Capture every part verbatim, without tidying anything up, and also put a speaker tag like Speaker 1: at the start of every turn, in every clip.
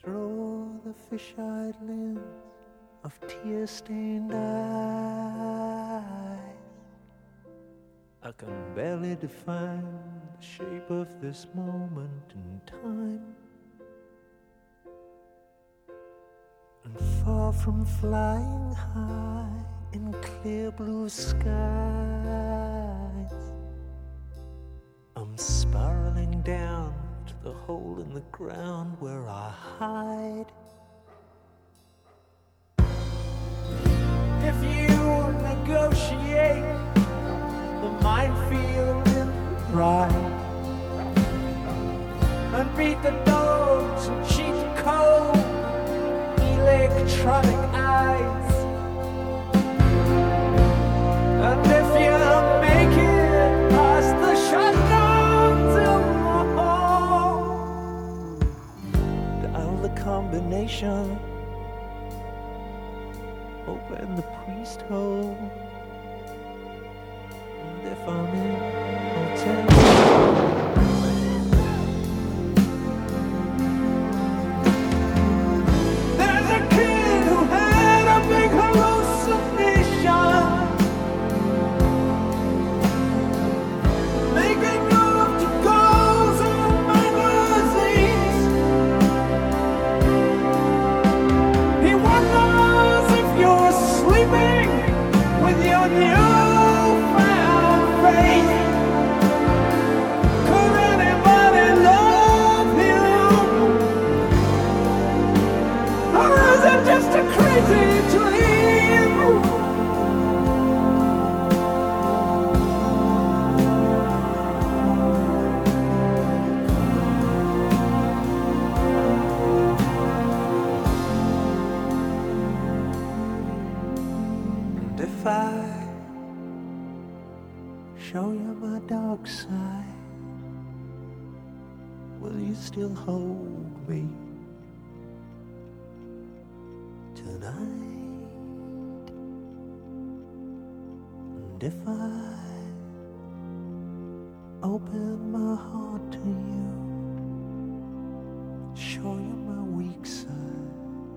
Speaker 1: through the fish-eyed lens of tear-stained eyes. I can barely define the shape of this moment in time. And far from flying high in clear blue skies, I'm spiraling down to the hole in the ground where I hide. If you negotiate the minefield in pride and beat the dogs and cheat the cold electronic eyes, and if you make it past the shutdowns in the hall, dial the combination, open the priest hole, and if I'm in, I'll tell you. There's a kid who had a big hallucination, making love to girls in magazines. He wonders if you're sleeping with your newfound faith. Could anybody love you? Or is it just a crazy dream? And if I show you my dark side, will you still hold me tonight? And if I open my heart to you, show you my weak side,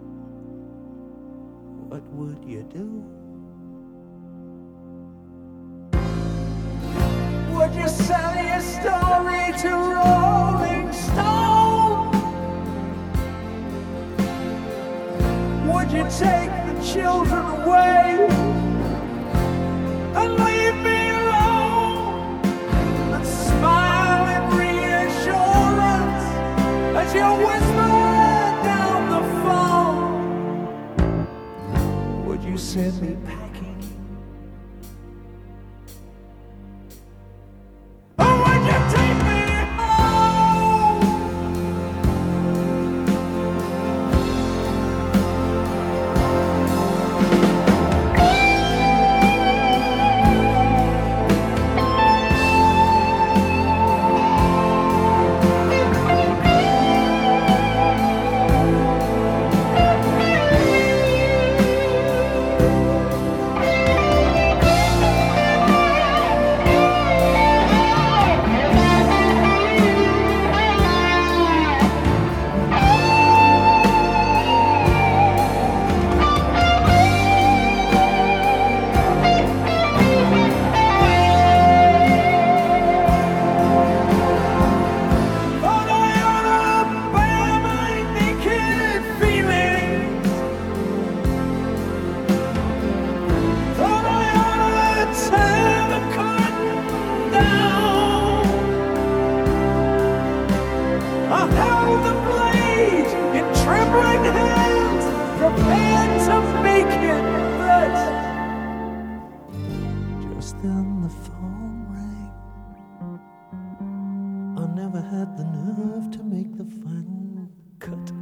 Speaker 1: what would you do? Would you sell your story to Rolling Stone? Would you take the children away and leave me alone and smile in reassurance as you whisper down the phone? Would you send me packing? Or would you take me home? Prepared to make it, but just then the phone rang. I never had the nerve to make the final cut.